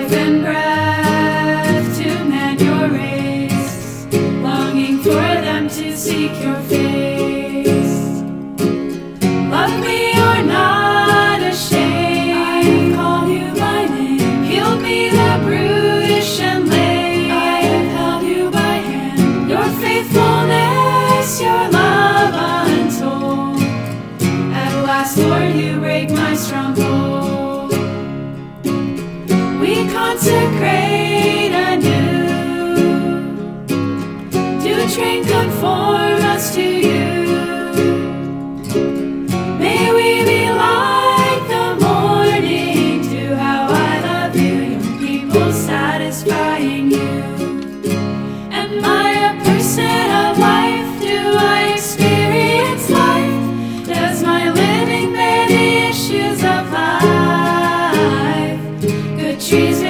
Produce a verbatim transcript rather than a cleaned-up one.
life and breath to mend your race, longing for them to seek your face. Love me or not ashamed, I call you by name. Healed me the brutish and lame, I have held you by hand. Your faithfulness, your love untold. At last, Lord, you break my stronghold. We consecrate anew to train, conform us to you. May we be like the morning dew. How I love you, young people, satisfying you. Am I a person of life? Do I experience life? Does my living bear the issues of life? Good trees